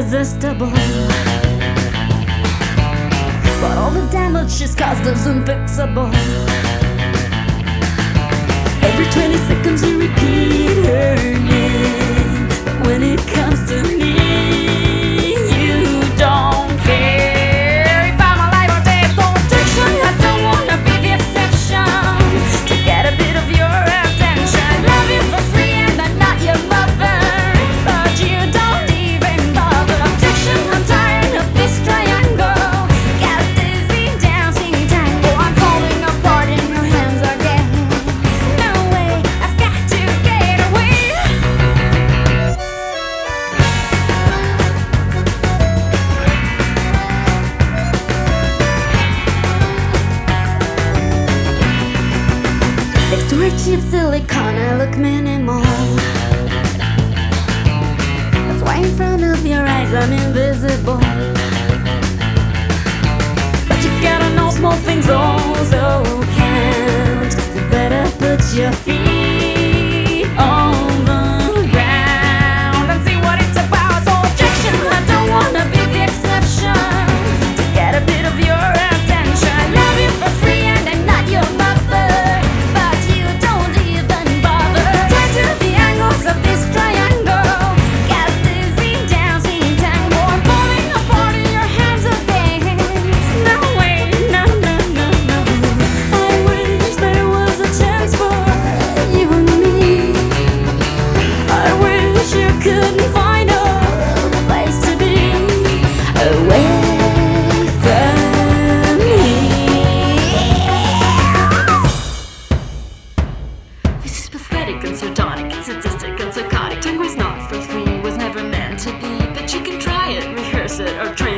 irresistible. But all the damage she's caused is unfixable. Every 20 seconds you repeat her name, but when it comes to me, you don't care. If I'm alive or dead, for protection, I don't wanna be the exception. To get a bit of your attention, love you for free and I'm not your mother, but you don't even bother. Objection, I'm tired of this triangle. Got a dizzy dancing tango. I'm falling apart in your hands again. No way, I've got to get away. Next to her cheap silicone, I look minimal. That's why in front of your eyes I'm invisible. But you gotta know small things also count. You better put your feet on the ground and see what it's about. So objection, I don't wanna be the exception. To get a bit of your attention, love you for free and I'm not your mother, but you don't even bother. Tied to the angles of this triangle, got a dizzy dancing tango. I'm falling apart in your hands again. No way, no, no, no, no. I wish there was a chance for you and me. I wish you couldn't find a place to be away from me. This is pathetic and sardonic and sadistic and psychotic. Tango's not for free, was never meant to be. But you can try it, rehearse it, or train